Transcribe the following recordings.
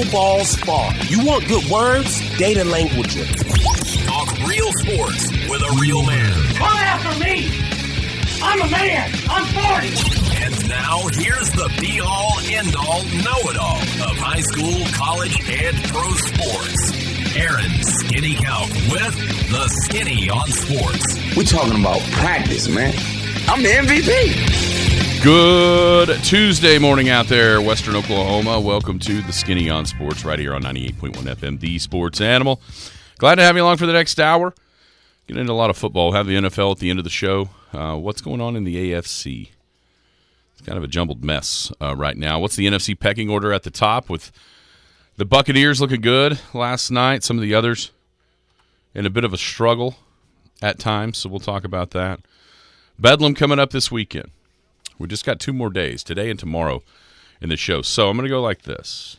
no balls fall. You want good words? Data language. Talk real sports with a real man. Come after me! I'm a man! I'm 40! And now, here's the be-all, end-all, know-it-all of high school, college, and pro sports. Aaron Skinny Count with the Skinny on Sports. We're talking about practice, man. I'm the MVP. Good Tuesday morning out there, Western Oklahoma. Welcome to the Skinny on Sports right here on 98.1 FM, the Sports Animal. Glad to have you along for the next hour. Get into a lot of football. We'll have the NFL at the end of the show. What's going on in the AFC? It's kind of a jumbled mess right now. What's the NFC pecking order at the top with the Buccaneers looking good last night, some of the others in a bit of a struggle at times, so we'll talk about that. Bedlam coming up this weekend. We just got 2 more days, today and tomorrow, in the show. So I'm going to go like this.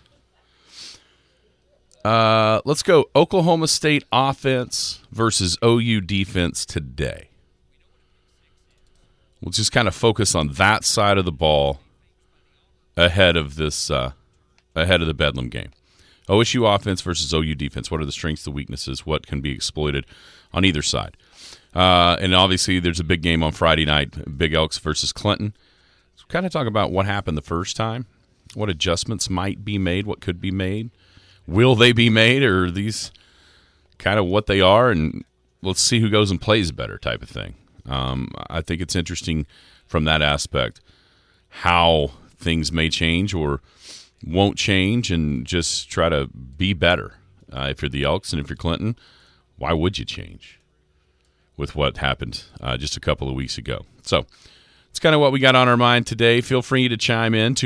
Let's go Oklahoma State offense versus OU defense today. We'll just kind of focus on that side of the ball ahead of this, ahead of the Bedlam game. OSU offense versus OU defense. What are the strengths, the weaknesses? What can be exploited on either side? And obviously, there's a big game on Friday night, Big Elks versus Clinton. So kind of talk about what happened the first time, what adjustments might be made, what could be made. Will they be made, or are these kind of what they are, and let's see who goes and plays better type of thing. I think it's interesting from that aspect how things may change or won't change and just try to be better. If you're the Elks and if you're Clinton, why would you change with what happened just a couple of weeks ago? So it's kind of what we got on our mind today. Feel free to chime in.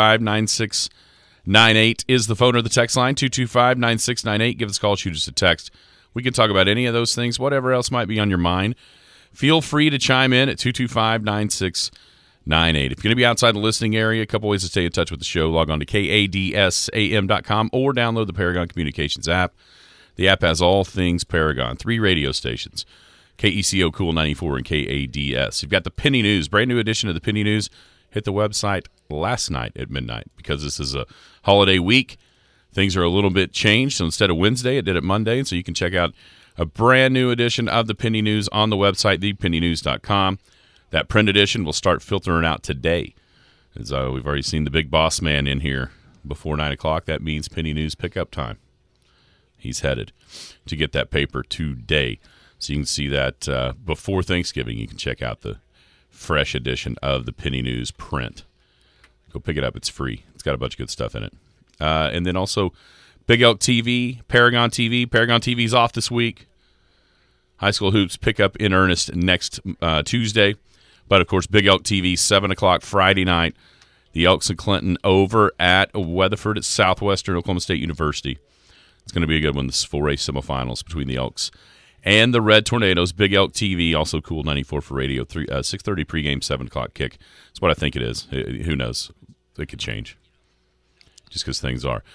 225-9698 is the phone or the text line. 225-9698. Give us a call, shoot us a text. We can talk about any of those things, whatever else might be on your mind. Feel free to chime in at 225-9698. If you're going to be outside the listening area, a couple ways to stay in touch with the show. Log on to kadsam.com or download the Paragon Communications app. The app has all things Paragon, 3 radio stations, KECO Cool 94 and KADS. You've got the Penny News, brand new edition of the Penny News. Hit the website last night at midnight because this is a holiday week. Things are a little bit changed. So instead of Wednesday, it did it Monday. So you can check out a brand new edition of the Penny News on the website, thepennynews.com. That print edition will start filtering out today. As we've already seen the big boss man in here before 9 o'clock. That means Penny News pickup time. He's headed to get that paper today. So you can see that before Thanksgiving. You can check out the fresh edition of the Penny News print. Go pick it up. It's free. It's got a bunch of good stuff in it. And then also Big Elk TV, Paragon TV. Paragon TV's off this week. High school hoops pick up in earnest next Tuesday. But, of course, Big Elk TV, 7 o'clock Friday night. The Elks and Clinton over at Weatherford at Southwestern Oklahoma State University. It's going to be a good one, this full race semifinals between the Elks and the Red Tornadoes. Big Elk TV, also Cool 94 for radio, 6:30 pregame, 7 o'clock kick. That's what I think it is. Who knows? It could change just because things are.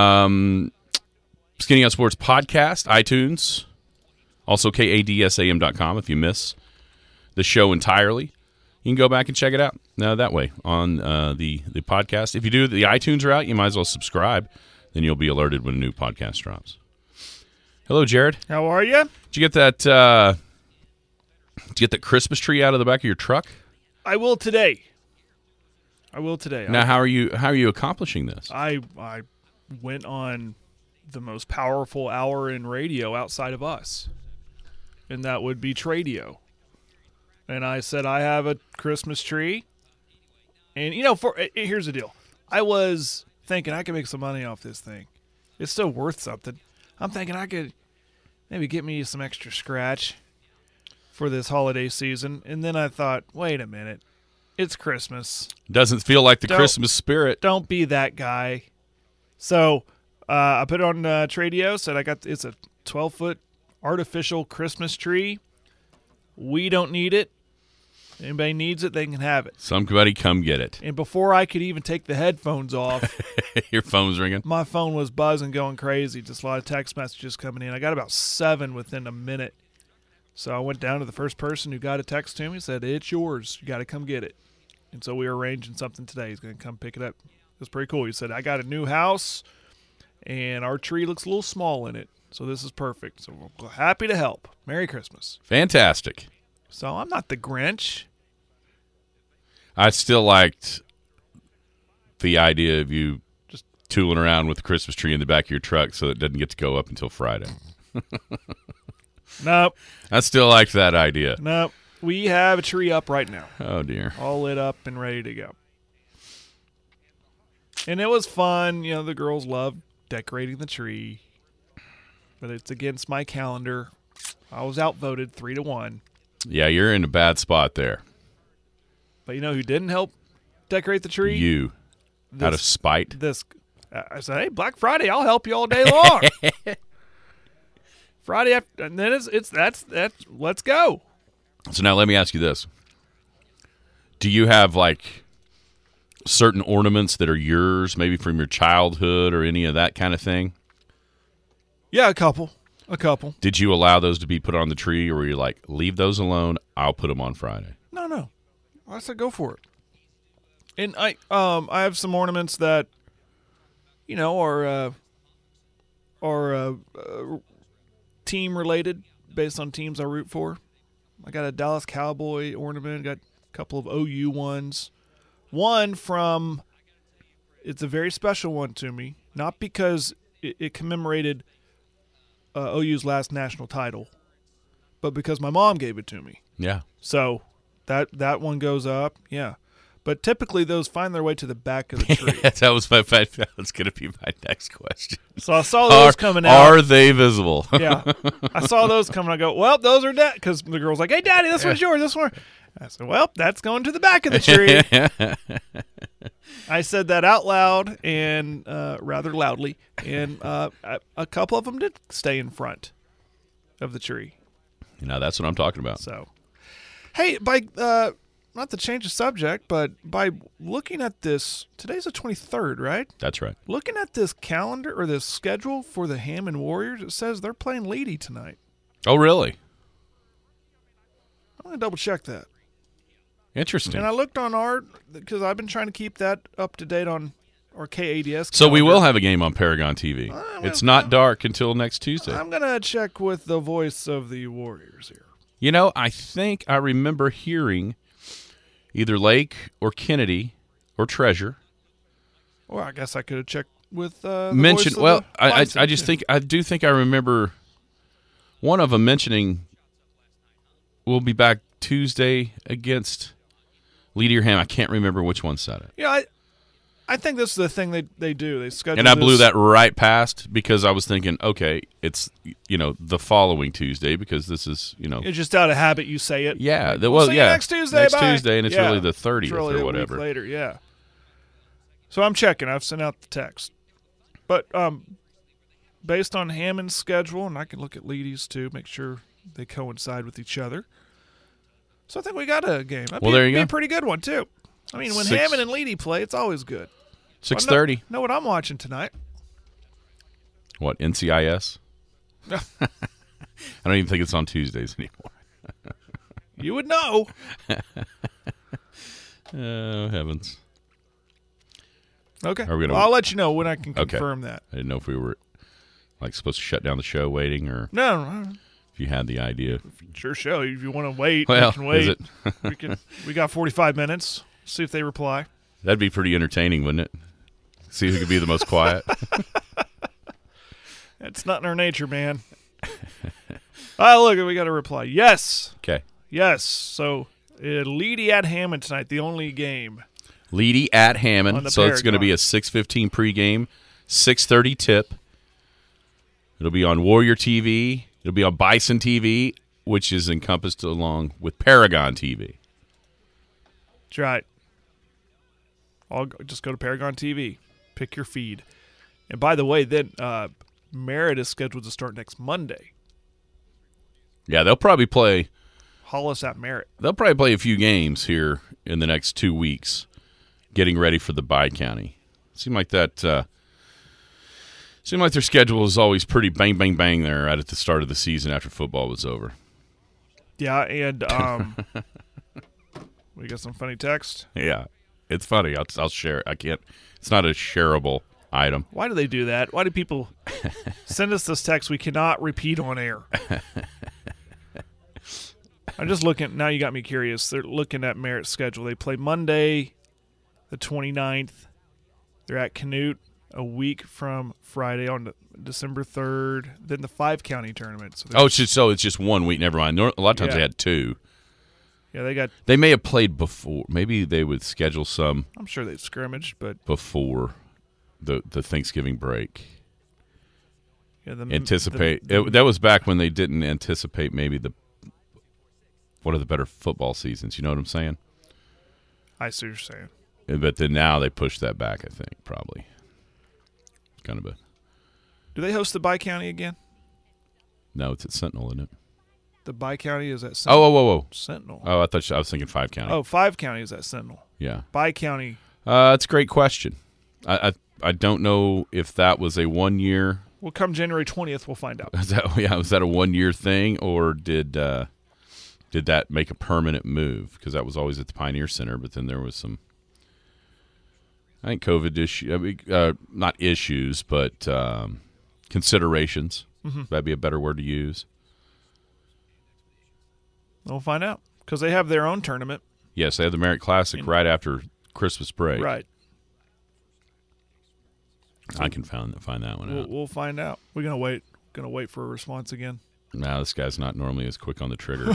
Skinny on Sports podcast, iTunes, also kadsam.com if you miss the show entirely. You can go back and check it out that way on the podcast. If you do, the iTunes route, you might as well subscribe. Then you'll be alerted when a new podcast drops. Hello, Jared. How are you? Did you get that? Did you get that Christmas tree out of the back of your truck? I will today. Now, how are you accomplishing this? I went on the most powerful hour in radio outside of us, and that would be Tradio. And I said, I have a Christmas tree. And, here's the deal. I was thinking I could make some money off this thing. It's still worth something. I'm thinking I could maybe get me some extra scratch for this holiday season. And then I thought, wait a minute. It's Christmas. Doesn't feel like the Christmas spirit. Don't be that guy. So I put it on Tradio. Said it's a 12-foot artificial Christmas tree. We don't need it. Anybody needs it, they can have it. Somebody come get it. And before I could even take the headphones off, your phone's ringing? My phone was buzzing, going crazy. Just a lot of text messages coming in. I got about 7 within a minute. So I went down to the first person who got a text to me and said, it's yours. You got to come get it. And so we were arranging something today. He's going to come pick it up. It was pretty cool. He said, I got a new house, and our tree looks a little small in it. So this is perfect. So we're happy to help. Merry Christmas. Fantastic. So I'm not the Grinch. I still liked the idea of you just tooling around with the Christmas tree in the back of your truck so it doesn't get to go up until Friday. Nope. I still liked that idea. Nope. We have a tree up right now. Oh, dear. All lit up and ready to go. And it was fun. You know, the girls love decorating the tree. But it's against my calendar. I was outvoted 3-1. Yeah, you're in a bad spot there. But you know who didn't help decorate the tree? You. Out of spite. I said, hey, Black Friday, I'll help you all day long. Friday after, and then that's let's go. So now let me ask you this. Do you have like certain ornaments that are yours, maybe from your childhood or any of that kind of thing? Yeah, a couple. Did you allow those to be put on the tree, or were you like, leave those alone, I'll put them on Friday? No. I said go for it. And I have some ornaments that, you know, are team related based on teams I root for. I got a Dallas Cowboy ornament, got a couple of OU ones. One from, it's a very special one to me, not because it commemorated OU's last national title, but because my mom gave it to me. Yeah. So that one goes up, yeah. But typically those find their way to the back of the tree. That was going to be my next question. So I saw those coming out. Are they visible? Yeah. I saw those coming. I go, well, those are dead. Because the girl's like, hey, Daddy, this one's yours. This one. I said, well, that's going to the back of the tree. I said that out loud and rather loudly. And a couple of them did stay in front of the tree. You know, that's what I'm talking about. So, hey, by not to change the subject, but by looking at this, today's the 23rd, right? That's right. Looking at this calendar or this schedule for the Hammond Warriors, it says they're playing Leedy tonight. Oh, really? I'm going to double check that. Interesting. And I looked on because I've been trying to keep that up to date on our KADS. So we will have a game on Paragon TV. It's not dark until next Tuesday. I'm going to check with the voice of the Warriors here. You know, I think I remember hearing either Lake or Kennedy or Treasure. Well, I guess I could have checked with the mention. voice of Well, the I just think I remember one of them mentioning we'll be back Tuesday against Leedy or Ham. I can't remember which one said it. Yeah, I think this is the thing they do. They schedule, and I blew that right past because I was thinking, okay, it's the following Tuesday because this is It's just out of habit you say it. Yeah, We'll see you next Tuesday. Next bye. Tuesday, and it's really the 30th it's really or whatever. A week later, yeah. So I'm checking. I've sent out the text, but based on Hammond's schedule, and I can look at Leedy's too, make sure they coincide with each other. So I think we got a game. That'd there you be go. a pretty good one too. I mean, when Hammond and Leedy play, it's always good. 6:30. Know what I'm watching tonight? What, NCIS? I don't even think it's on Tuesdays anymore. You would know. Oh, heavens. Okay. Are we gonna- I'll let you know when I can confirm that. I didn't know if we were supposed to shut down the show waiting or No. if you had the idea. Sure show. If you want to wait, Well, you can wait. is it? we got 45 minutes. See if they reply. That'd be pretty entertaining, wouldn't it? See who could be the most quiet. It's not in our nature, man. Look, we got a reply. Yes. Okay. Yes. So, Leedy at Hammond tonight, the only game. Leedy at On Hammond. the So it's going to Paragon. be a 6:15 pregame, 6:30 tip. It'll be on Warrior TV. It'll be on Bison TV, which is encompassed along with Paragon TV. That's right. Just go to Paragon TV. Pick your feed. And by the way, then Merritt is scheduled to start next Monday. Yeah, they'll probably play Hollis at Merritt. a few games here in the next 2 weeks, getting ready for the Bi-County. Seemed like that. Seemed like their schedule is always pretty bang, bang, bang there right at the start of the season after football was over. Yeah, and we got some funny text. Yeah, it's funny. I'll share it. I can't. It's not a shareable item. Why do they do that? Why do people send us this text we cannot repeat on air? I'm just looking. Now you got me curious. They're looking at Merritt's schedule. They play Monday, the 29th. They're at Canute a week from Friday on December 3rd. Then the 5-county tournament. So it's just 1 week. Never mind. A lot of times they had 2. Yeah, They may have played before. Maybe they would schedule some. I'm sure they've scrimmaged, but before the Thanksgiving break. Yeah, that was back when they didn't anticipate maybe one of the better football seasons. You know what I'm saying? I see what you're saying. But then now they pushed that back, I think, probably. Kind of a. Do they host the Bi-County again? No, it's at Sentinel, isn't it? The Bi-County is at Sentinel. Oh, whoa. Sentinel. Oh, I was thinking 5-county. Oh, 5-county is at Sentinel. Yeah. Bi-County. It's a great question. I don't know if that was a 1-year. Well, come January 20th, we'll find out. Was that a 1-year thing, or did that make a permanent move? Because that was always at the Pioneer Center, but then there was some, I think, COVID issue. Not issues, but considerations. Mm-hmm. That'd be a better word to use. We'll find out because they have their own tournament. Yes, they have the Merritt Classic right after Christmas break. Right. I can find that one out. We'll find out. We're gonna wait. Gonna wait for a response again. No, this guy's not normally as quick on the trigger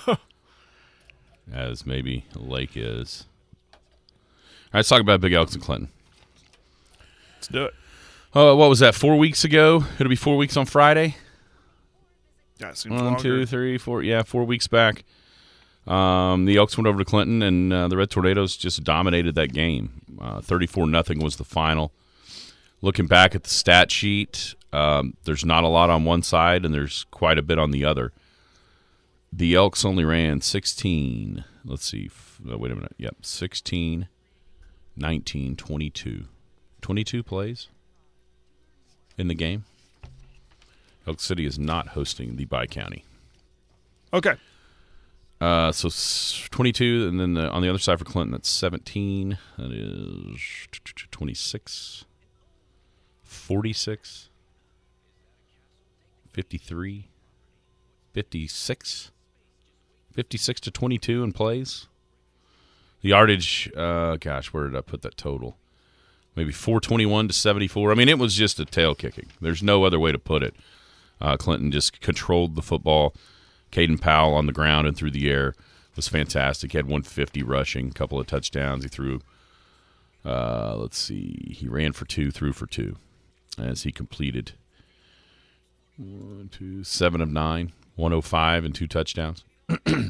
as maybe Lake is. All right, let's talk about Big Elks and Clinton. Let's do it. Oh, what was that? 4 weeks ago? It'll be 4 weeks on Friday. That seems 1, longer. 2, 3, 4. Yeah, 4 weeks back. The Elks went over to Clinton, and the Red Tornadoes just dominated that game. 34-0 was the final. Looking back at the stat sheet, there's not a lot on one side, and there's quite a bit on the other. The Elks only ran 16. Let's see. Wait a minute. Yep, 16, 19, 22. 22 plays in the game. Elk City is not hosting the Bi-County. Okay. So 22, and then on the other side for Clinton, that's 17. That is 26, 46, 53, 56, 56 to 22 in plays. The yardage, where did I put that total? Maybe 421 to 74. I mean, it was just a tail kicking. There's no other way to put it. Clinton just controlled the football. Caden Powell on the ground and through the air was fantastic. He had 150 rushing, a couple of touchdowns. He threw, he ran for 2, threw for 2 as he completed 7 of 9, 105 and 2 touchdowns. And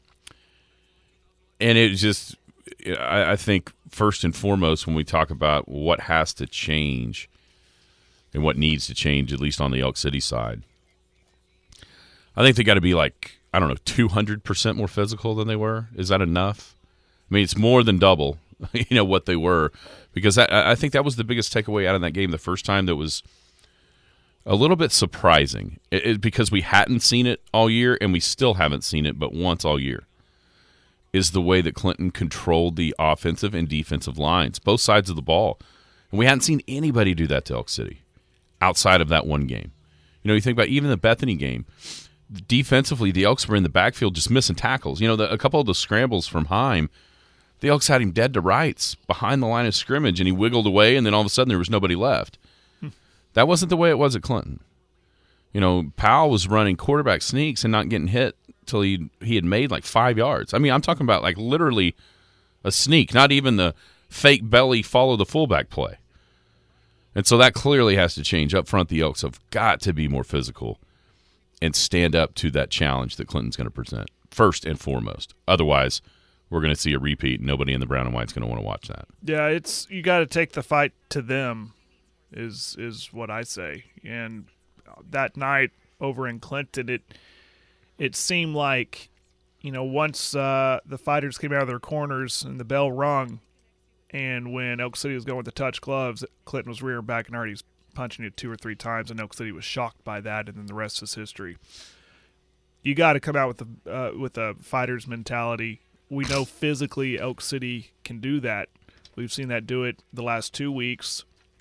it just, I think, first and foremost, when we talk about what has to change and what needs to change, at least on the Elk City side, I think they got to be 200% more physical than they were. Is that enough? I mean, it's more than double, what they were, because I think that was the biggest takeaway out of that game the first time. That was a little bit surprising because we hadn't seen it all year, and we still haven't seen it but once all year, is the way that Clinton controlled the offensive and defensive lines, both sides of the ball. And we hadn't seen anybody do that to Elk City outside of that one game. You think about even the Bethany game. Defensively, the Elks were in the backfield just missing tackles. A couple of the scrambles from Heim, the Elks had him dead to rights behind the line of scrimmage, and he wiggled away, and then all of a sudden there was nobody left. That wasn't the way it was at Clinton. Powell was running quarterback sneaks and not getting hit till he had made 5 yards. I mean, I'm talking about literally a sneak, not even the fake belly follow the fullback play. And so that clearly has to change. Up front, the Elks have got to be more physical and stand up to that challenge that Clinton's going to present, first and foremost. Otherwise, we're going to see a repeat. Nobody in the brown and white is going to want to watch that. Yeah, you got to take the fight to them is what I say. And that night over in Clinton, it seemed like, once the fighters came out of their corners and the bell rung, and when Elk City was going to touch gloves, Clinton was rearing back and already punching it 2 or 3 times, and Elk City was shocked by that, and then the rest is history. You got to come out with a fighter's mentality. We know physically Elk City can do that. We've seen that do it the last 2 weeks,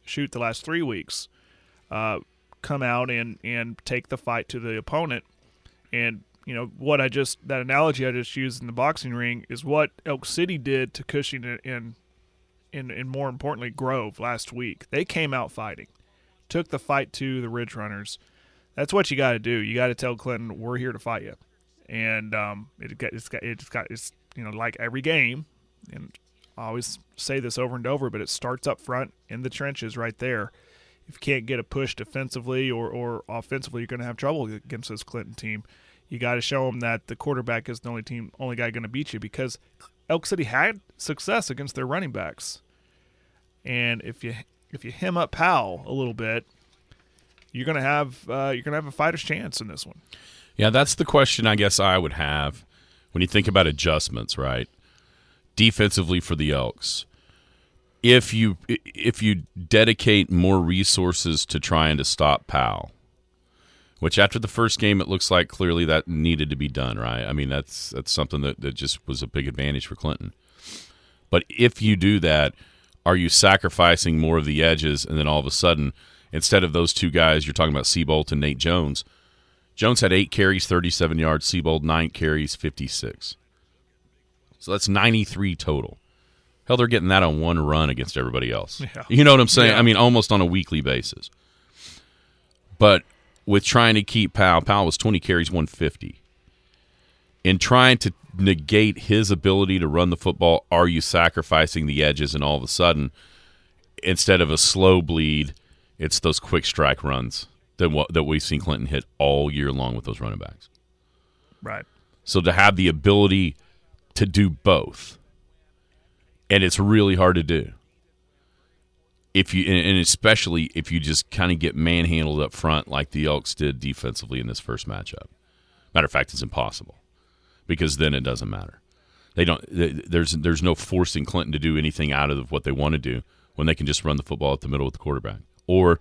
the last 3 weeks, come out and take the fight to the opponent. And, that analogy I just used in the boxing ring is what Elk City did to Cushing and more importantly, Grove last week. They came out fighting, took the fight to the Ridge Runners. That's what you got to do. You got to tell Clinton, we're here to fight you. And it's like every game, and I always say this over and over, but it starts up front in the trenches right there. If you can't get a push defensively or offensively, you're going to have trouble against this Clinton team. You got to show them that the quarterback is the only guy going to beat you, because Elk City had success against their running backs. And if you hem up Powell a little bit, you're going to have a fighter's chance in this one. Yeah, that's the question I guess I would have when you think about adjustments, right? Defensively for the Elks. If you dedicate more resources to trying to stop Powell, which after the first game it looks like clearly that needed to be done, right? I mean, that's something that just was a big advantage for Clinton. But if you do that, are you sacrificing more of the edges, and then all of a sudden, instead of those two guys, you're talking about Seabolt and Nate Jones. Jones had 8 carries, 37 yards. Seabolt, 9 carries, 56. So that's 93 total. Hell, they're getting that on one run against everybody else. Yeah. You know what I'm saying? Yeah. I mean, almost on a weekly basis. But with trying to keep Powell was 20 carries, 150. In trying to negate his ability to run the football, are you sacrificing the edges, and all of a sudden, instead of a slow bleed, it's those quick strike runs that we've seen Clinton hit all year long with those running backs. Right. So to have the ability to do both, and it's really hard to do. And especially if you just kind of get manhandled up front like the Elks did defensively in this first matchup. Matter of fact, it's impossible, because then it doesn't matter. There's no forcing Clinton to do anything out of what they want to do when they can just run the football at the middle with the quarterback. Or,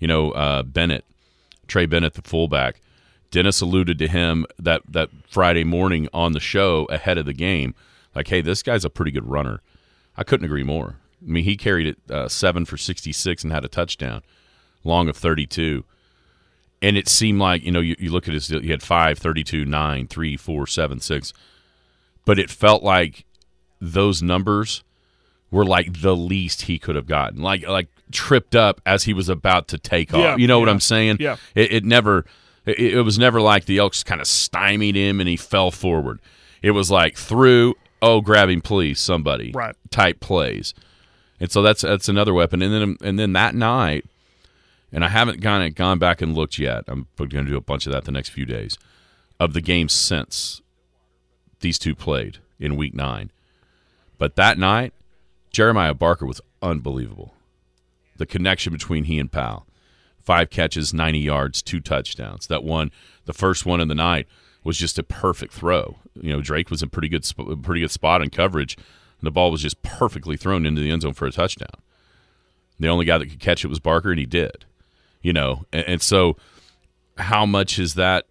Trey Bennett, the fullback. Dennis alluded to him that Friday morning on the show ahead of the game, like, hey, this guy's a pretty good runner. I couldn't agree more. I mean, he carried it 7 for 66 and had a touchdown, long of 32. And it seemed like, you look at he had 5, 32, 9, 3, 4, 7, 6. But it felt like those numbers were like the least he could have gotten. Like tripped up as he was about to take off. You know what I'm saying? Yeah. It was never like the Elks kind of stymied him and he fell forward. It was like through, grab him, please, somebody. Right. Type plays. And so that's another weapon. And then that night, and I haven't gone back and looked yet. I'm going to do a bunch of that the next few days, of the games since these two played in Week 9. But that night, Jeremiah Barker was unbelievable. The connection between he and Powell. 5 catches, 90 yards, 2 touchdowns. The first one in the night, was just a perfect throw. Drake was in pretty good spot in coverage, and the ball was just perfectly thrown into the end zone for a touchdown. The only guy that could catch it was Barker, and he did. And so how much is that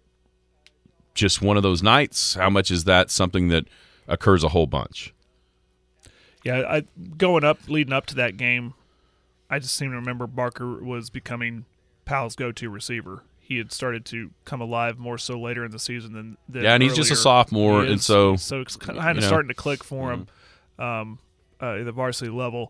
just one of those nights? How much is that something that occurs a whole bunch? Yeah, leading up to that game, I just seem to remember Barker was becoming Powell's go-to receiver. He had started to come alive more so later in the season than and he's just a sophomore, and so it's kind of starting to click for him at the varsity level.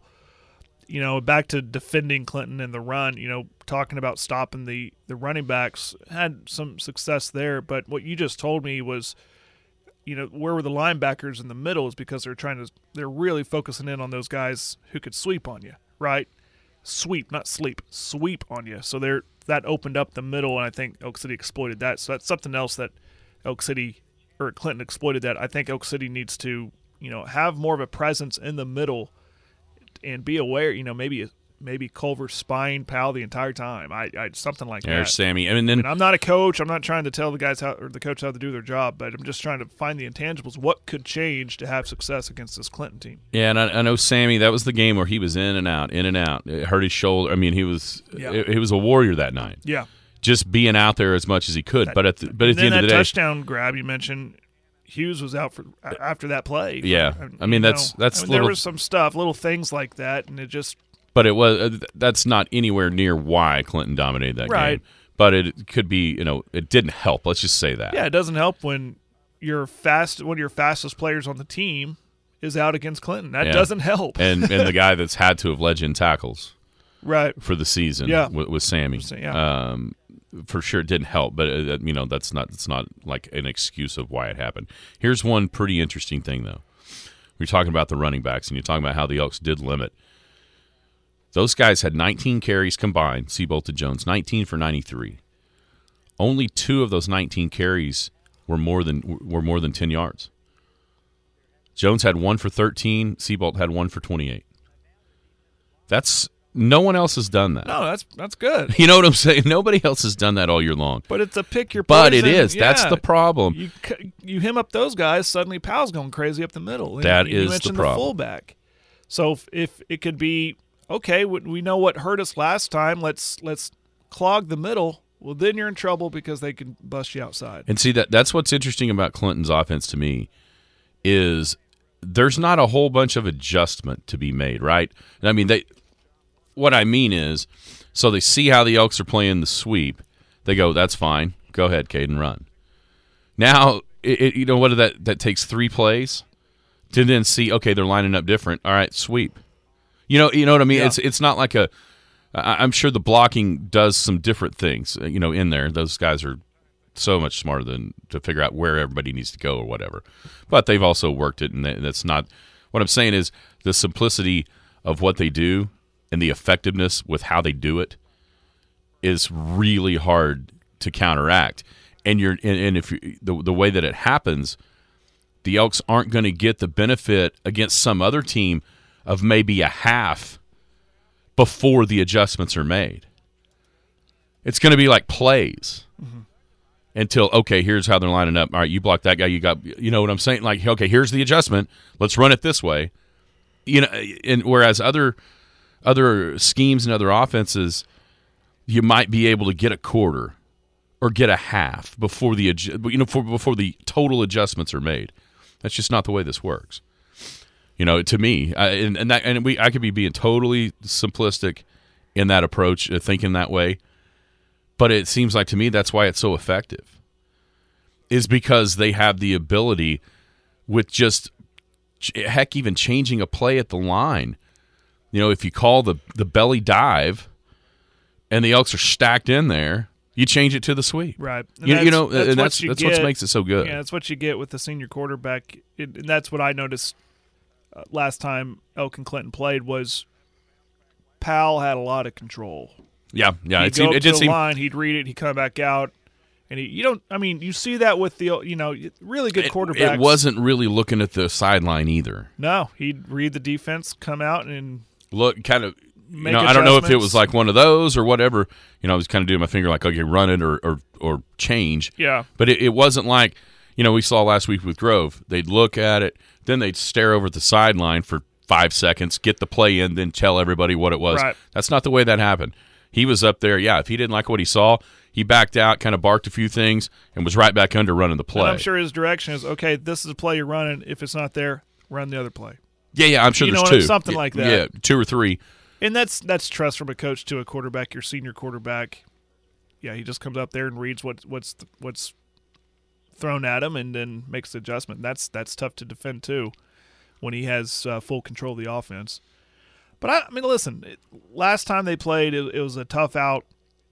Back to defending Clinton in the run, talking about stopping the running backs, had some success there. But what you just told me was, where were the linebackers in the middle, is because they're really focusing in on those guys who could sweep on you, right? Sweep, not sleep, sweep on you. So that opened up the middle, and I think Elk City exploited that. So that's something else that Clinton exploited that. I think Elk City needs to, have more of a presence in the middle and be aware, maybe Culver spying Powell the entire time. I something like that. There's Sammy. I mean, I'm not a coach. I'm not trying to tell the guys the coach how to do their job, but I'm just trying to find the intangibles. What could change to have success against this Clinton team? Yeah, and I know Sammy. That was the game where he was in and out. It hurt his shoulder. I mean, he was a warrior that night. Yeah, just being out there as much as he could. But at the end of the day, touchdown grab you mentioned, Hughes was out after that play. Yeah, I mean that's little. There was some stuff, little things like that, and it just But that's not anywhere near why Clinton dominated that Right. game. But it could be, it didn't help. Let's just say that. Yeah, it doesn't help when one of your fastest players on the team is out against Clinton. That doesn't help. and the guy that's had to have led you in tackles right. for the season with Sammy. Yeah. For sure it didn't help, but that's not like an excuse of why it happened. Here's one pretty interesting thing though. We're talking about the running backs, and you're talking about how the Elks did limit. Those guys had 19 carries combined, Seabolt and Jones, 19 for 93. Only 2 of those 19 carries were more than 10 yards. Jones had 1 for 13, Seabolt had 1 for 28. No one else has done that. No, that's good. You know what I'm saying? Nobody else has done that all year long. But it's a pick your But poison. it is. Yeah. That's the problem. You hem up those guys, suddenly Powell's going crazy up the middle. That you is mentioned the problem. fullback. So if it could be, okay, we know what hurt us last time, let's clog the middle. Well, then you're in trouble because they can bust you outside. And see, that's what's interesting about Clinton's offense to me is there's not a whole bunch of adjustment to be made, right? I mean, what I mean is, so they see how the Elks are playing the sweep. They go, that's fine. Go ahead, Caden, run. Now, what did that takes 3 plays to then see, okay, they're lining up different. All right, sweep. You know what I mean? Yeah. It's not like I'm sure the blocking does some different things, in there. Those guys are so much smarter than to figure out where everybody needs to go or whatever. But they've also worked it, and that's not – what I'm saying is the simplicity of what they do and the effectiveness with how they do it is really hard to counteract. And if the way that it happens, the Elks aren't going to get the benefit against some other team of maybe a half before the adjustments are made. It's going to be like plays until, okay, here's how they're lining up. All right, you block that guy. You know what I'm saying? Like, okay, here's the adjustment. Let's run it this way. And whereas other schemes and other offenses, you might be able to get a quarter or get a half before before the total adjustments are made. That's just not the way this works. To me, I could be being totally simplistic in that approach, thinking that way, but it seems like to me that's why it's so effective. Is because they have the ability with just even changing a play at the line. If you call the belly dive and the Elks are stacked in there, you change it to the sweep. Right. And that's what makes it so good. Yeah, that's what you get with the senior quarterback. And that's what I noticed last time Elk and Clinton played was Powell had a lot of control. Yeah. He'd go up to the line, he'd read it, he'd come back out. And you see that with the, really good quarterbacks. It wasn't really looking at the sideline either. No, he'd read the defense, come out and look, kind of, make I don't know if it was like one of those or whatever. I was kind of doing my finger like, okay, run it or change. Yeah. But it wasn't like, we saw last week with Grove. They'd look at it, then they'd stare over at the sideline for 5 seconds, get the play in, then tell everybody what it was. Right. That's not the way that happened. He was up there. Yeah, if he didn't like what he saw, he backed out, kind of barked a few things, and was right back under running the play. And I'm sure his direction is, okay, this is a play you're running. If it's not there, run the other play. Yeah, I'm sure there's 2. Something like that. Yeah, 2 or 3. And that's trust from a coach to a quarterback, your senior quarterback. Yeah, he just comes up there and reads what's thrown at him and then makes the adjustment. That's tough to defend too when he has full control of the offense. But I mean, listen, last time they played, it was a tough out.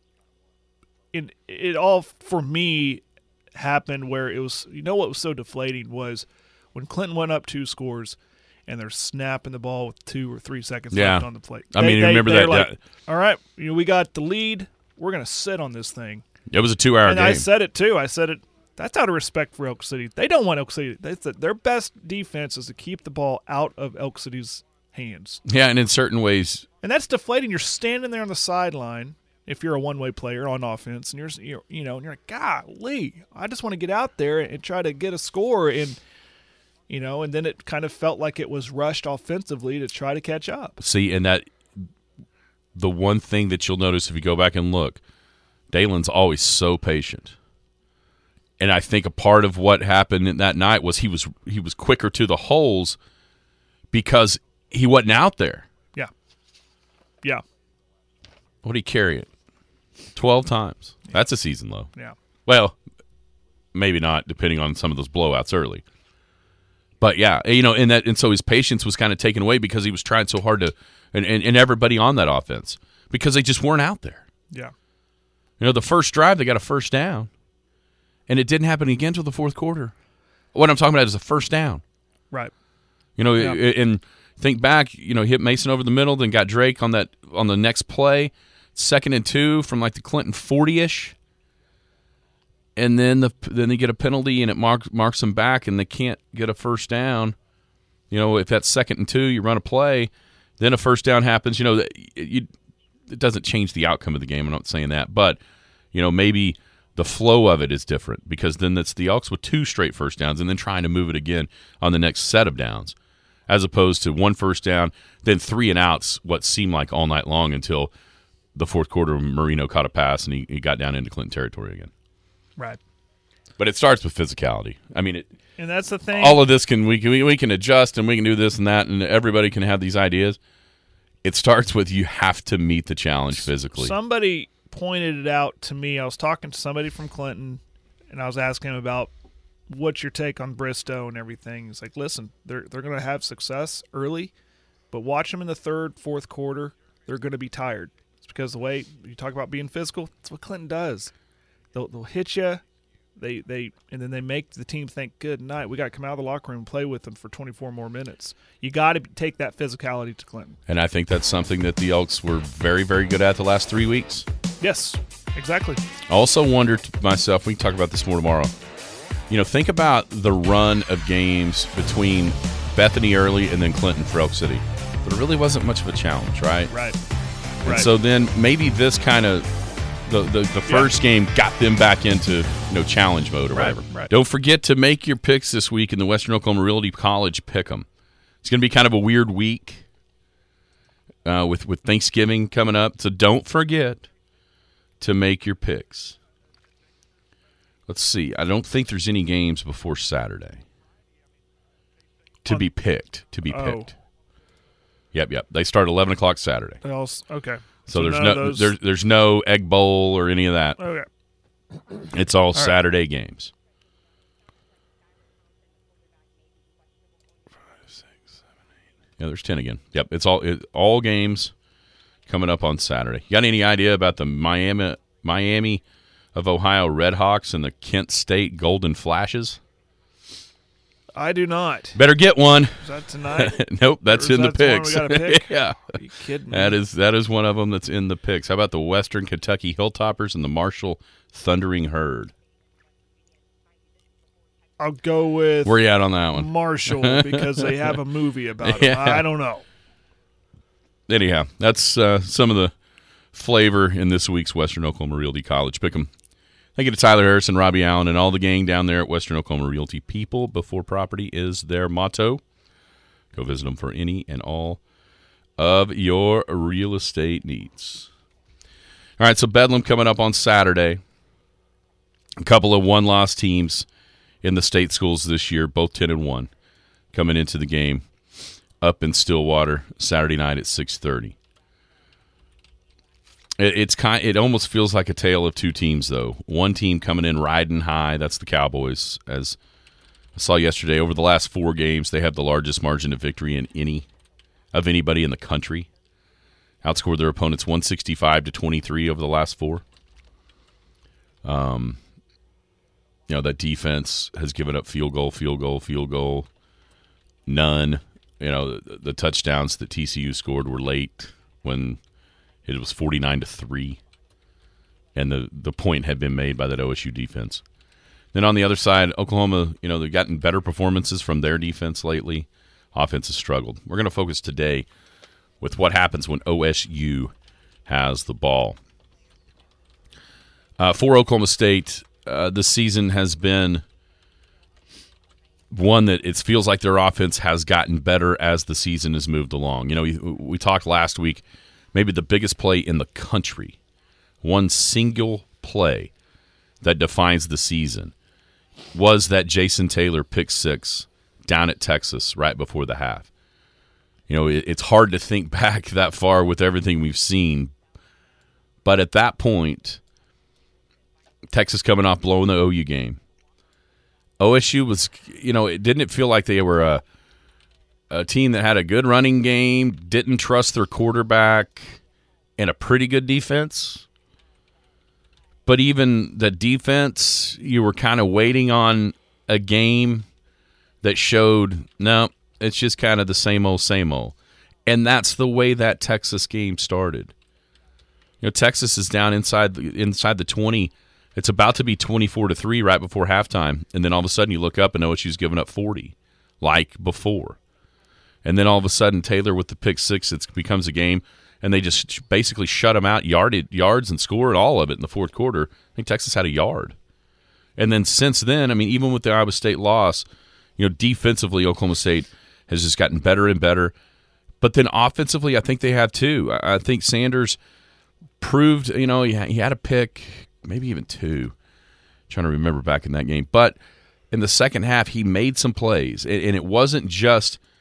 It all for me happened where it was. What was so deflating was when Clinton went up 2 scores. And they're snapping the ball with 2 or 3 seconds left on the plate. Remember that? Like, all right, we got the lead. We're going to sit on this thing. It was a 2-hour game. I said it, too. That's out of respect for Elk City. They don't want Elk City. Their best defense is to keep the ball out of Elk City's hands. Yeah, and in certain ways. And that's deflating. You're standing there on the sideline if you're a one-way player on offense, and you're like, golly, I just want to get out there and try to get a score and – and then it kind of felt like it was rushed offensively to try to catch up. See, and that the one thing that you'll notice if you go back and look, Dalen's always so patient. And I think a part of what happened in that night was he was quicker to the holes because he wasn't out there. Yeah. Yeah. What did he carry it? 12 times. That's a season low. Yeah. Well, maybe not, depending on some of those blowouts early. But yeah, and so his patience was kind of taken away because he was trying so hard to, and everybody on that offense, because they just weren't out there. Yeah. The first drive they got a first down, and it didn't happen again until the fourth quarter. What I'm talking about is a first down. Right. And think back, hit Mason over the middle, then got Drake on the next play, 2nd and 2 from like the Clinton 40-ish. And then they get a penalty, and it marks them back, and they can't get a first down. If that's 2nd and 2, you run a play, then a first down happens. It doesn't change the outcome of the game. I'm not saying that, but maybe the flow of it is different because then it's the Elks with 2 straight first downs, and then trying to move it again on the next set of downs, as opposed to 1 first down, then 3 and outs. What seemed like all night long until the fourth quarter, Marino caught a pass and he got down into Clinton territory again. Right. But it starts with physicality. I mean, and that's the thing. All of this we can adjust, and we can do this and that, and everybody can have these ideas. It starts with you have to meet the challenge physically. Somebody pointed it out to me. I was talking to somebody from Clinton, and I was asking him about what's your take on Bristow and everything. He's like, listen, they're going to have success early, but watch them in the third, fourth quarter. They're going to be tired. It's because the way you talk about being physical, that's what Clinton does. They'll hit you, and then they make the team think, good night. We got to come out of the locker room and play with them for 24 more minutes. You got to take that physicality to Clinton. And I think that's something that the Elks were very, very good at the last 3 weeks. Yes, exactly. I also wondered to myself, we can talk about this more tomorrow, think about the run of games between Bethany early and then Clinton for Elk City. There really wasn't much of a challenge, right? Right. And so then maybe this kind of the first game got them back into challenge mode or whatever. Right. Don't forget to make your picks this week in the Western Oklahoma Realty College Pick'em. It's going to be kind of a weird week with Thanksgiving coming up, so don't forget to make your picks. Let's see. I don't think there's any games before Saturday to be picked. Yep. They start at 11 o'clock Saturday. Okay. So there's no Egg Bowl or any of that. Okay. It's all Saturday games. 5, 6, 7, 8. Yeah, there's 10 again. Yep, it's all games coming up on Saturday. You got any idea about the Miami of Ohio Redhawks and the Kent State Golden Flashes? I do not. Better get one. Is that tonight? Nope, that's in the picks. We got to pick? Yeah. Are you kidding me? That is one of them that's in the picks. How about the Western Kentucky Hilltoppers and the Marshall Thundering Herd? I'll go with Where you at on that one? Marshall because they have a movie about it. I don't know. Anyhow, that's some of the flavor in this week's Western Oklahoma Realty College Pick'em. Thank you to Tyler Harrison, Robbie Allen, and all the gang down there at Western Oklahoma Realty. People before property is their motto. Go visit them for any and all of your real estate needs. All right, so Bedlam coming up on Saturday. A couple of one-loss teams in the state schools this year, both 10-1, coming into the game up in Stillwater Saturday night at 6:30. It almost feels like a tale of two teams, though. One team coming in riding high, that's the Cowboys. As I saw yesterday, over the last 4 games, they have the largest margin of victory in anybody in the country. Outscored their opponents 165-23 over the last 4. That defense has given up field goal. None. The touchdowns that TCU scored were late when it was 49-3, and the point had been made by that OSU defense. Then on the other side, Oklahoma, they've gotten better performances from their defense lately. Offense has struggled. We're going to focus today with what happens when OSU has the ball. For Oklahoma State, this season has been one that it feels like their offense has gotten better as the season has moved along. We talked last week, maybe the biggest play in the country, one single play that defines the season, was that Jason Taylor pick 6 down at Texas right before the half. It's hard to think back that far with everything we've seen. But at that point, Texas coming off blowing the OU game. OSU was, didn't it feel like they were a team that had a good running game, didn't trust their quarterback, and a pretty good defense? But even the defense, you were kind of waiting on a game that showed, no, it's just kind of the same old, same old. And that's the way that Texas game started. Texas is down inside the 20. It's about to be 24-3 right before halftime. And then all of a sudden you look up and OSU's giving up 40 like before. And then all of a sudden Taylor with the pick six, it becomes a game. And they just basically shut them out, yards and scored all of it in the fourth quarter. I think Texas had a yard. And then since then, even with the Iowa State loss, defensively Oklahoma State has just gotten better and better. But then offensively, I think they have too. I think Sanders proved, he had a pick, maybe even two. I'm trying to remember back in that game. But in the second half, he made some plays. And it wasn't just –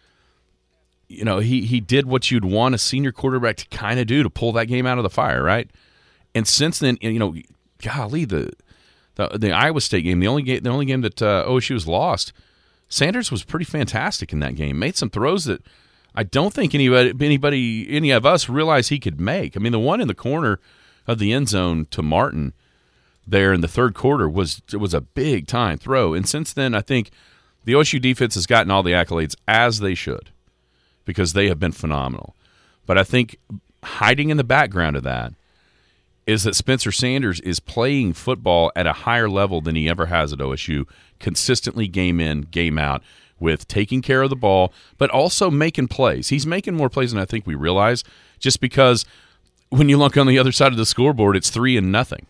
he did what you'd want a senior quarterback to kind of do to pull that game out of the fire, right? And since then, golly, the Iowa State game, the only game that OSU has lost, Sanders was pretty fantastic in that game. Made some throws that I don't think any of us realized he could make. The one in the corner of the end zone to Martin there in the third quarter was a big time throw. And since then, I think the OSU defense has gotten all the accolades as they should, because they have been phenomenal. But I think hiding in the background of that is that Spencer Sanders is playing football at a higher level than he ever has at OSU, consistently game in, game out, with taking care of the ball, but also making plays. He's making more plays than I think we realize, just because when you look on the other side of the scoreboard, it's 3-0.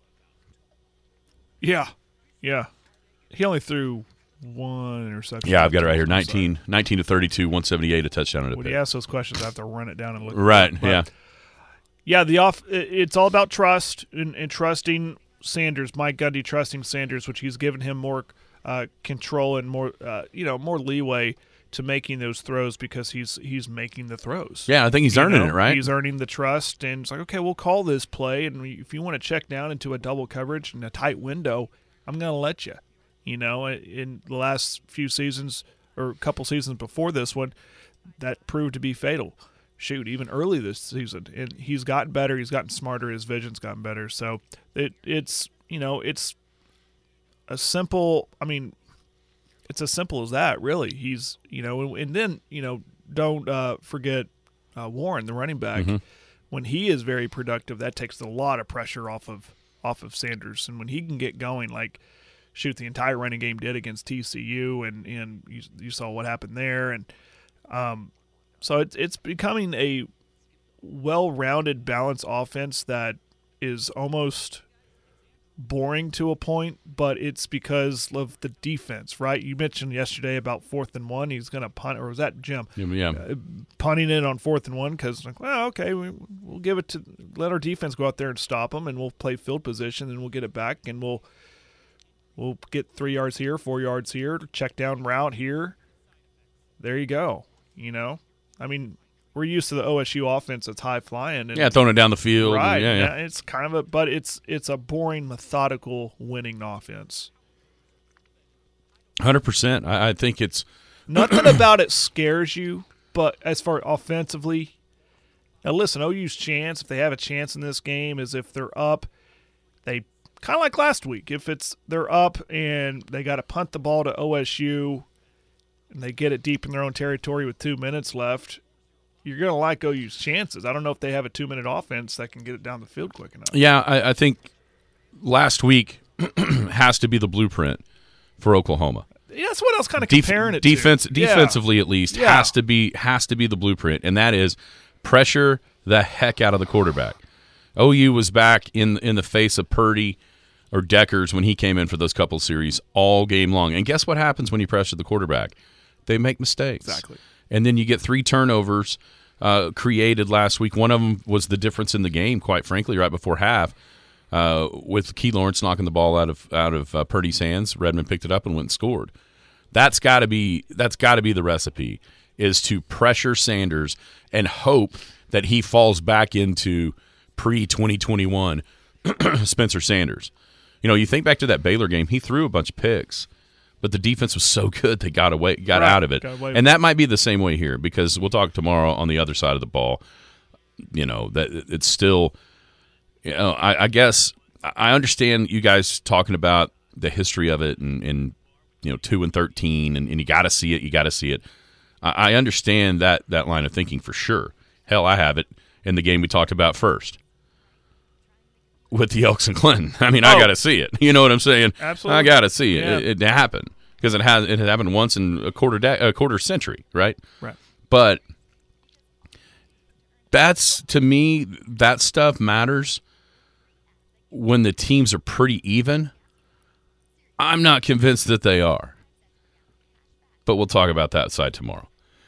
Yeah. He only threw one interception. Yeah, I've got it right here. 19 to 32, 178, a touchdown and a pick. When you ask those questions, I have to run it down and look. Right, yeah. Yeah, it's all about trust and trusting Sanders, Mike Gundy trusting Sanders, which he's given him more control and more more leeway to making those throws because he's making the throws. Yeah, I think he's earning it, right? He's earning the trust, and it's like, okay, we'll call this play, and if you want to check down into a double coverage in a tight window, I'm going to let you. In the last few seasons or a couple seasons before this one, that proved to be fatal. Shoot, even early this season. And he's gotten better. He's gotten smarter. His vision's gotten better. So it's a simple – it's as simple as that, really. He's – and then, don't forget Warren, the running back. Mm-hmm. When he is very productive, that takes a lot of pressure off of Sanders. And when he can get going, like – shoot, the entire running game did against TCU, and you saw what happened there, and so it's becoming a well-rounded, balanced offense that is almost boring to a point, but it's because of the defense, right? You mentioned yesterday about 4th and 1. He's going to punt, or was that Jim? Yeah. Punting it on 4th and 1 because, okay, we'll give it to let our defense go out there and stop them, and we'll play field position, and we'll get it back, and we'll get 3 yards here, 4 yards here, check down route here. There you go. We're used to the OSU offense that's high flying. And, throwing it down the field. Right. Yeah. It's kind of but it's a boring, methodical, winning offense. 100%. I think it's nothing about it scares you, but as far offensively, now listen, OU's chance, if they have a chance in this game, is if they're up, they kind of like last week. If they're up and they got to punt the ball to OSU and they get it deep in their own territory with 2 minutes left, you're going to like OU's chances. I don't know if they have a 2-minute offense that can get it down the field quick enough. Yeah, I think last week has to be the blueprint for Oklahoma. Yeah, that's what I was kind of comparing it to. Defensively, at least, has to be the blueprint, and that is pressure the heck out of the quarterback. OU was back in the face of Purdy or Deckers when he came in for those couple series all game long. And guess what happens when you pressure the quarterback? They make mistakes. Exactly. And then you get 3 turnovers created last week. One of them was the difference in the game, quite frankly, right before half, with Key Lawrence knocking the ball out of Purdy's hands. Redmond picked it up and went and scored. That's got to be the recipe. is to pressure Sanders and hope that he falls back into pre-2021 Spencer Sanders. You know, you think back to that Baylor game, he threw a bunch of picks, but the defense was so good they got out of it. And that might be the same way here, because we'll talk tomorrow on the other side of the ball. You know, that it's still, you know, I guess I understand you guys talking about the history of it and you know, 2-13 and you got to see it. I understand that line of thinking for sure. Hell, I have it in the game we talked about first with the Elks and Clinton. I mean, I got to see it. You know what I'm saying? Absolutely. I got to see it. Yeah. It happened because it happened once in a quarter century, right? Right. But that's, to me, that stuff matters when the teams are pretty even. I'm not convinced that they are. But we'll talk about that side tomorrow.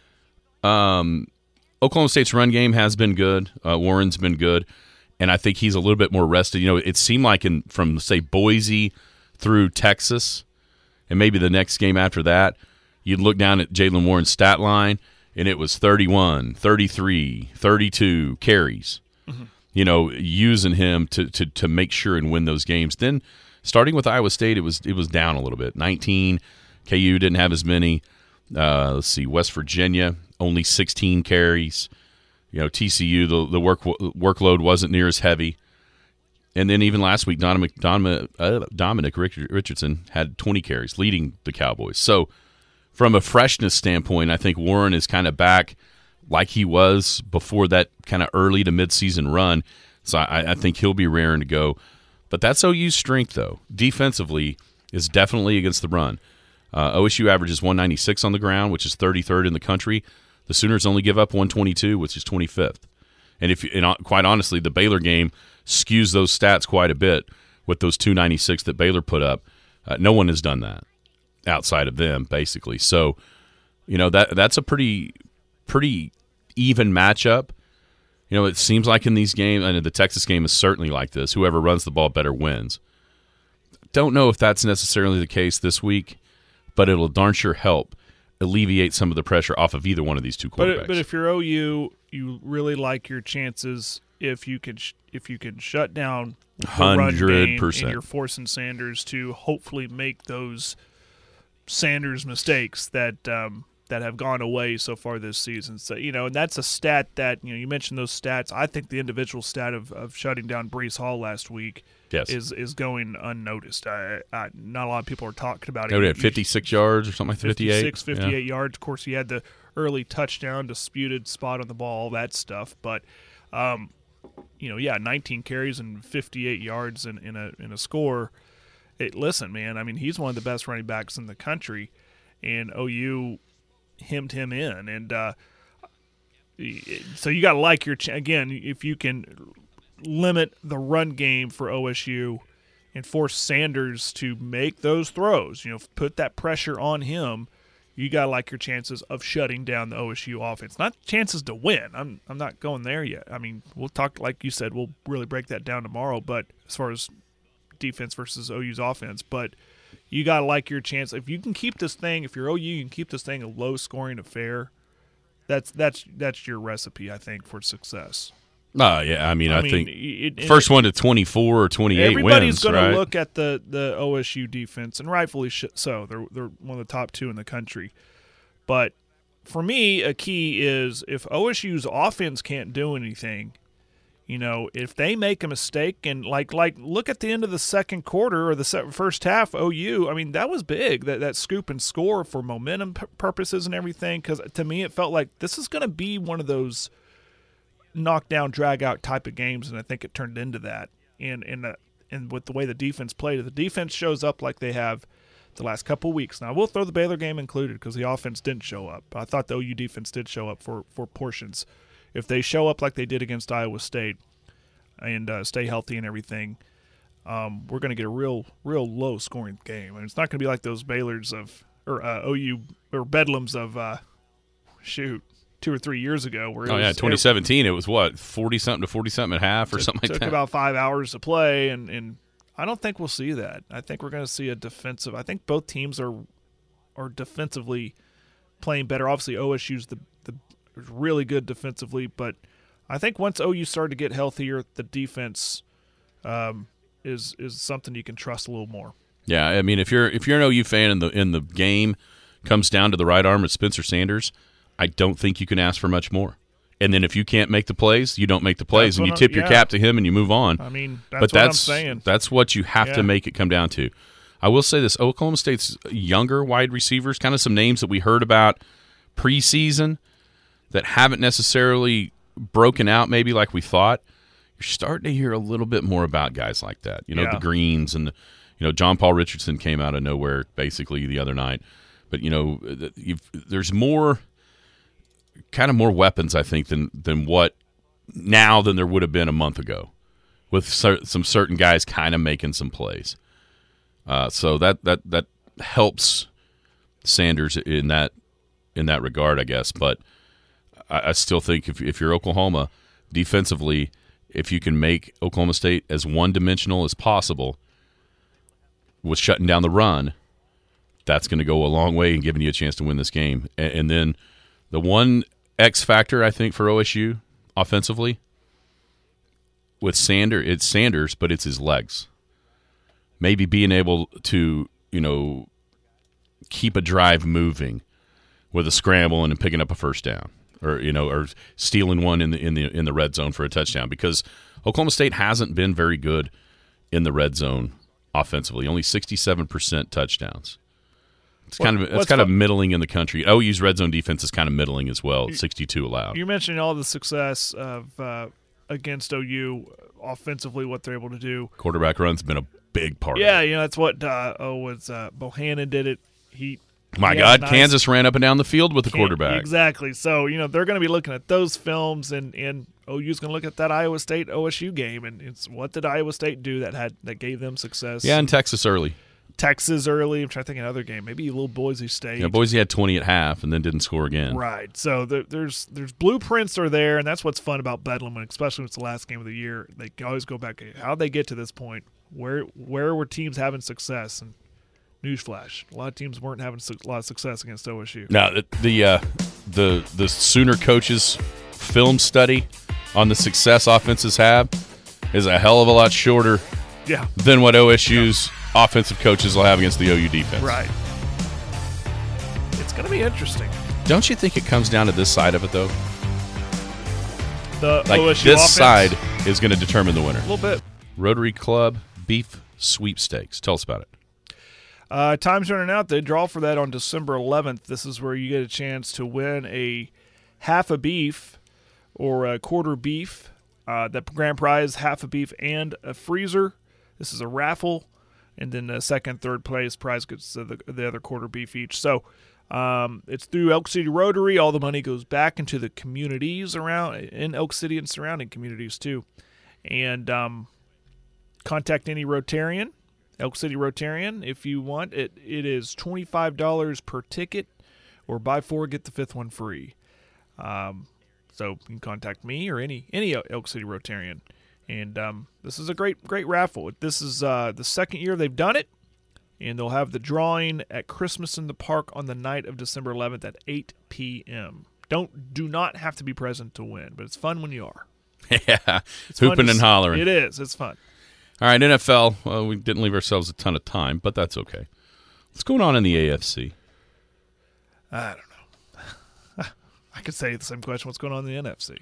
Oklahoma State's run game has been good. Warren's been good. And I think he's a little bit more rested. You know, it seemed like from, say, Boise through Texas, and maybe the next game after that, you'd look down at Jaylen Warren's stat line, and it was 31, 33, 32 carries. Mm-hmm. You know, using him to make sure and win those games. Then, starting with Iowa State, it was down a little bit. 19, KU didn't have as many. Let's see, West Virginia, only 16 carries. You know, TCU, the workload wasn't near as heavy. And then even last week, Dominic Richardson had 20 carries, leading the Cowboys. So from a freshness standpoint, I think Warren is kind of back like he was before that kind of early to midseason run. So I think he'll be raring to go. But that's OU's strength, though. Defensively is definitely against the run. OSU averages 196 on the ground, which is 33rd in the country. The Sooners only give up 122, which is 25th. And quite honestly, the Baylor game skews those stats quite a bit with those 296 that Baylor put up. No one has done that outside of them, basically. So, you know, that's a pretty even matchup. You know, it seems like in these games, and the Texas game is certainly like this, whoever runs the ball better wins. Don't know if that's necessarily the case this week, but it'll darn sure help alleviate some of the pressure off of either one of these two quarterbacks. But if you're OU, you really like your chances if you can shut down the 100%. Run game, and you're forcing Sanders to hopefully make those Sanders mistakes that have gone away so far this season. So, you know, and that's a stat that, you know, you mentioned those stats. I think the individual stat of shutting down Breece Hall last week is going unnoticed. Not a lot of people are talking about it. He had 56 yards or something like 58. 58 yards. Of course, he had the early touchdown, disputed spot on the ball, all that stuff. But, you know, 19 carries and 58 yards in a score. Listen, man, I mean, he's one of the best running backs in the country, and OU hemmed him in. And so you got to like your again, if you can limit the run game for OSU and force Sanders to make those throws, you know, put that pressure on him, you got to like your chances of shutting down the OSU offense. Not chances to win. I'm not going there yet. I mean, we'll talk, like you said, we'll really break that down tomorrow, but as far as defense versus OU's offense, but you got to like your chance. If you can keep this thing, if you're OU, you can keep this thing a low-scoring affair, that's your recipe, I think, for success. Yeah, I mean, I think first one to 24 or 28 everybody's wins, going right? to look at the OSU defense, and rightfully so. They're one of the top two in the country. But for me, a key is if OSU's offense can't do anything, you know, if they make a mistake and like look at the end of the second quarter or the first half, OU, I mean, that was big, that scoop and score for momentum purposes and everything, because to me it felt like this is going to be one of those knockdown, drag-out type of games, and I think it turned into that. And with the way the defense played, if the defense shows up like they have the last couple of weeks. Now, I will throw the Baylor game included because the offense didn't show up. I thought the OU defense did show up for portions. If they show up like they did against Iowa State and stay healthy and everything, we're going to get a real low-scoring game. And it's not going to be like those Baylors OU or Bedlams of 2 or 3 years ago. Where 2017, it was what, 40-something to 40-something at half or something like that? Took about 5 hours to play, and I don't think we'll see that. I think we're going to see a defensive – I think both teams are defensively playing better. Obviously, OSU's the really good defensively, but I think once OU started to get healthier, the defense is something you can trust a little more. Yeah, I mean, if you're an OU fan and the game comes down to the right arm of Spencer Sanders, I don't think you can ask for much more. And then if you can't make the plays, you don't make the plays, and you tip your cap to him and you move on. I mean, that's what I'm saying. That's what you have to make it come down to. I will say this: Oklahoma State's younger wide receivers, kind of some names that we heard about preseason that haven't necessarily broken out maybe like we thought. You're starting to hear a little bit more about guys like that. The Greens and John Paul Richardson came out of nowhere basically the other night. But there's more weapons, I think, than what now than there would have been a month ago, with some certain guys kind of making some plays. So that helps Sanders in that regard, I guess. But I still think if you're Oklahoma defensively, if you can make Oklahoma State as one-dimensional as possible with shutting down the run, that's going to go a long way in giving you a chance to win this game. And then the one X factor, I think, for OSU offensively with Sanders, it's Sanders, but it's his legs. Maybe being able to, keep a drive moving with a scramble and picking up a first down, or stealing one in the red zone for a touchdown, because Oklahoma State hasn't been very good in the red zone offensively. Only 67% touchdowns. It's kind of middling in the country. OU's red zone defense is kind of middling as well. 62 allowed. You mentioned all the success of against OU offensively, what they're able to do. Quarterback run's been a big part. Yeah, that's what Bohannon did it. My God, Kansas ran up and down the field with the quarterback. Exactly. So they're going to be looking at those films, and OU's going to look at that Iowa State OSU game, and it's what did Iowa State do that gave them success? Yeah, and Texas early. I'm trying to think of another game. Maybe a little Boise State. Yeah, Boise had 20 at half and then didn't score again. Right. So there's blueprints are there, and that's what's fun about Bedlam, especially when it's the last game of the year. They can always go back. How'd they get to this point? Where were teams having success? And newsflash, a lot of teams weren't having a lot of success against OSU. Now, the Sooner coaches' film study on the success offenses have is a hell of a lot shorter than what OSU's offensive coaches will have against the OU defense. Right. It's going to be interesting. Don't you think it comes down to this side of it, though? The OSU this offense? Side is going to determine the winner. A little bit. Rotary Club Beef Sweepstakes. Tell us about it. Time's running out. They draw for that on December 11th. This is where you get a chance to win a half a beef or a quarter beef. The grand prize, half a beef and a freezer. This is a raffle. And then the second, third place prize gets the other quarter beef each. So it's through Elk City Rotary. All the money goes back into the communities around in Elk City and surrounding communities too. And contact any Rotarian, Elk City Rotarian, if you want. It is $25 per ticket, or buy 4, get the 5th one free. So you can contact me or any Elk City Rotarian. And this is a great raffle. This is the second year they've done it, and they'll have the drawing at Christmas in the Park on the night of December 11th at 8 p.m. Do not have to be present to win, but it's fun when you are. Yeah, it's hooping and hollering. It is. It's fun. All right, NFL. Well, we didn't leave ourselves a ton of time, but that's okay. What's going on in the AFC? I don't know. I could say the same question. What's going on in the NFC?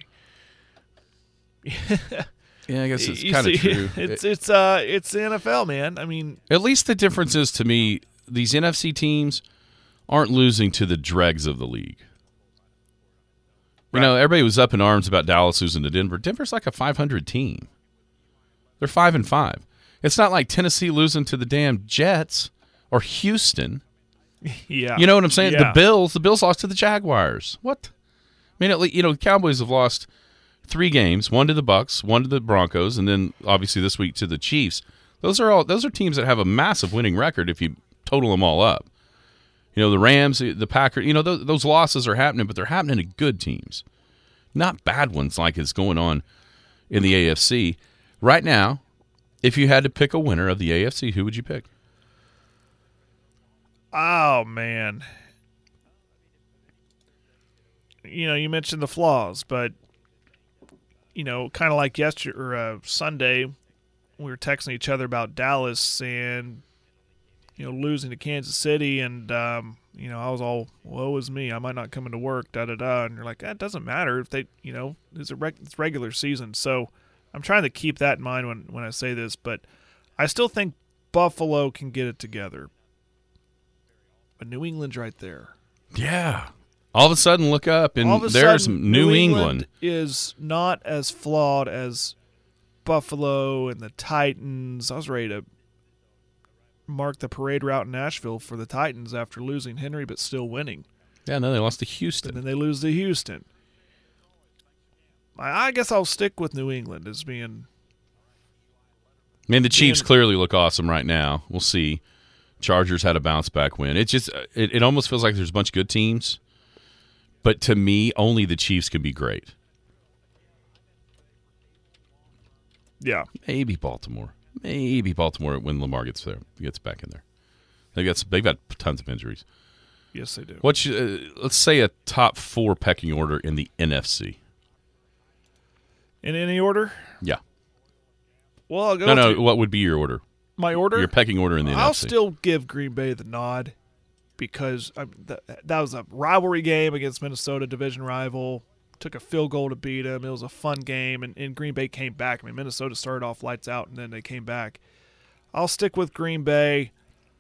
Yeah, I guess it's kind of true. It's the NFL, man. I mean, at least the difference is, to me, these NFC teams aren't losing to the dregs of the league. Right. Everybody was up in arms about Dallas losing to Denver. Denver's like a 500 team. They're 5-5. It's not like Tennessee losing to the damn Jets or Houston. Yeah, you know what I'm saying? Yeah. The Bills lost to the Jaguars. What? I mean, at least, the Cowboys have lost 3 games, one to the Bucs, one to the Broncos, and then obviously this week to the Chiefs. Those are teams that have a massive winning record if you total them all up. The Rams, the Packers, those losses are happening, but they're happening to good teams, not bad ones like is going on in the AFC. Right now, if you had to pick a winner of the AFC, who would you pick? Oh, man. you mentioned the flaws, but kind of like yesterday or Sunday, we were texting each other about Dallas and losing to Kansas City, and I was all, woe is me, I might not come into work, and you're like, that doesn't matter if they, it's regular season. So I'm trying to keep that in mind when I say this, but I still think Buffalo can get it together. But New England's right there. Yeah. All of a sudden, look up, and there's New England is not as flawed as Buffalo and the Titans. I was ready to mark the parade route in Nashville for the Titans after losing Henry but still winning. Yeah, and then they lost to Houston. And then they lose to Houston. I guess I'll stick with New England as being... I mean, the Chiefs clearly look awesome right now. We'll see. Chargers had a bounce-back win. It just it almost feels like there's a bunch of good teams. But to me, only the Chiefs can be great. Yeah. Maybe Baltimore. When Lamar gets back in there. They've got tons of injuries. Yes, they do. Let's say a top 4 pecking order in the NFC. In any order? Yeah. Well, I'll go. No. What would be your order? My order? Your pecking order in the NFC. I'll still give Green Bay the nod because that was a rivalry game against Minnesota, division rival. Took a field goal to beat them. It was a fun game, and Green Bay came back. I mean, Minnesota started off lights out, and then they came back. I'll stick with Green Bay.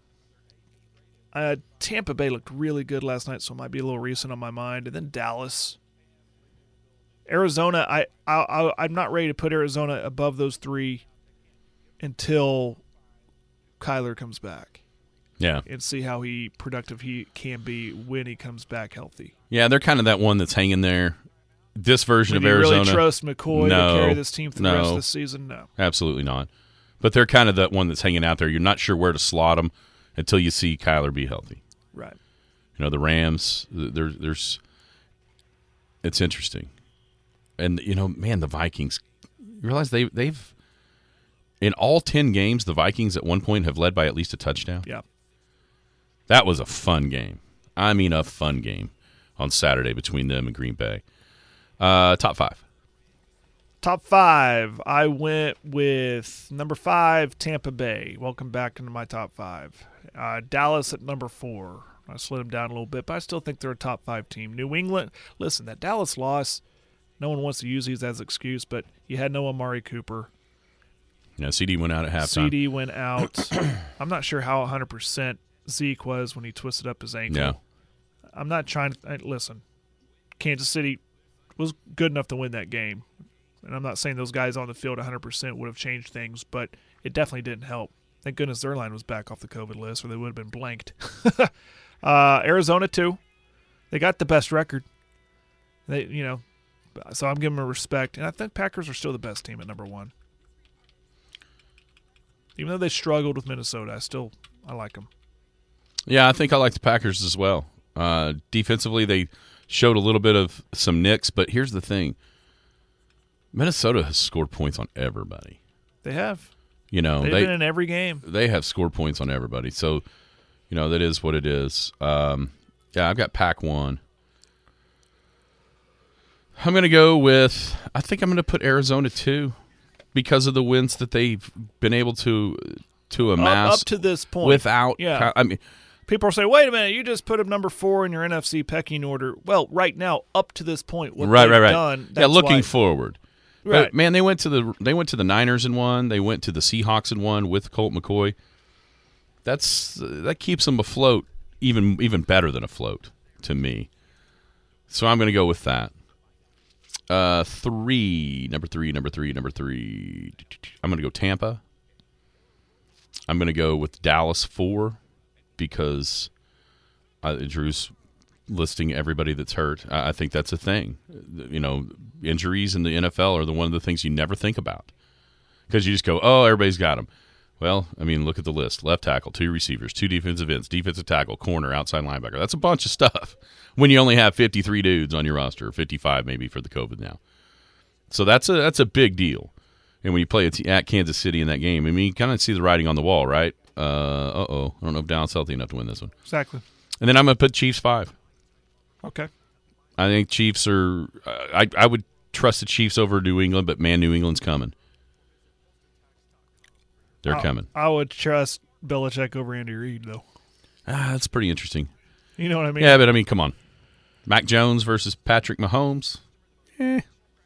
Tampa Bay looked really good last night, so it might be a little recent on my mind. And then Dallas. Arizona, I'm not ready to put Arizona above those 3 until Kyler comes back. Yeah. And see how productive he can be when he comes back healthy. Yeah, they're kind of that one that's hanging there. This version of Do you Arizona. really trust McCoy to carry this team through the rest of the season? No. Absolutely not. But they're kind of that one that's hanging out there. You're not sure where to slot them until you see Kyler be healthy. Right. The Rams, there's it's interesting. And, man, the Vikings, you realize they've in all 10 games, the Vikings at one point have led by at least a touchdown? Yeah. That was a fun game. I mean, a fun game on Saturday between them and Green Bay. Top 5. Top 5. I went with number 5, Tampa Bay. Welcome back into my top 5. Dallas at number 4. I slid them down a little bit, but I still think they're a top 5 team. New England, listen, that Dallas loss, no one wants to use these as an excuse, but you had no Amari Cooper. Yeah, CD went out at halftime. CD went out. I'm not sure how 100% Zeke was when he twisted up his ankle. Yeah. I'm not trying to listen. Kansas City was good enough to win that game. And I'm not saying those guys on the field 100% would have changed things, but it definitely didn't help. Thank goodness their line was back off the COVID list or they would have been blanked. Arizona, too. They got the best record. So I'm giving them respect. And I think Packers are still the best team at number 1. Even though they struggled with Minnesota, I like them. Yeah, I think I like the Packers as well. Defensively, they showed a little bit of some nicks, but here's the thing. Minnesota has scored points on everybody. They have. They've been in every game. They have scored points on everybody. So, that is what it is. Yeah, I've got Pack 1. I'm going to go with – I think I'm going to put Arizona 2 because of the wins that they've been able to amass. Up to this point. Without – yeah. I mean – people are saying, wait a minute, you just put them number 4 in your NFC pecking order. Well, right now, up to this point, what they've done. Yeah, looking forward. Right. But, man, they went to the Niners and won. They went to the Seahawks and won with Colt McCoy. That keeps them afloat, even better than afloat to me. So I'm going to go with that. Number three. I'm going to go Tampa. I'm going to go with Dallas 4 because Drew's listing everybody that's hurt. I think that's a thing. Injuries in the NFL are one of the things you never think about because you just go, oh, everybody's got them. Well, I mean, look at the list. Left tackle, 2 receivers, 2 defensive ends, defensive tackle, corner, outside linebacker. That's a bunch of stuff when you only have 53 dudes on your roster, or 55 maybe for the COVID now. So that's a big deal. And when you play at Kansas City in that game, I mean, you kind of see the writing on the wall, right? I don't know if Dallas is healthy enough to win this one. Exactly. And then I'm going to put Chiefs 5. Okay. I think Chiefs are. I would trust the Chiefs over New England, but man, New England's coming. They're coming. I would trust Belichick over Andy Reid, though. That's pretty interesting. You know what I mean? Yeah, but I mean, come on. Mac Jones versus Patrick Mahomes. I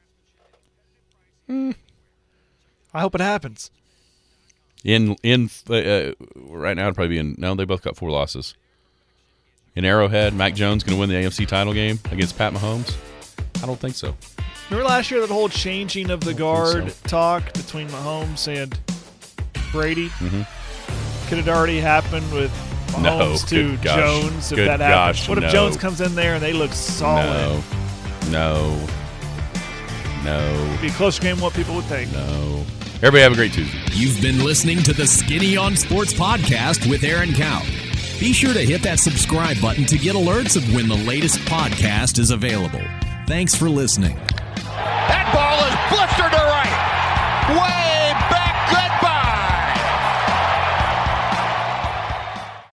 hope it happens. Right now, it'd probably be in. No, they both got 4 losses. In Arrowhead, Mac Jones going to win the AFC title game against Pat Mahomes? I don't think so. Remember last year that whole changing of the guard talk between Mahomes and Brady? Mm-hmm. Could it already happen with Mahomes to Jones if that happens? What if Jones comes in there and they look solid? No. It'd be a closer game than what people would think. No. Everybody have a great Tuesday. You've been listening to the Skinny on Sports podcast with Aaron Cow. Be sure to hit that subscribe button to get alerts of when the latest podcast is available. Thanks for listening. That ball is blistered to right. Way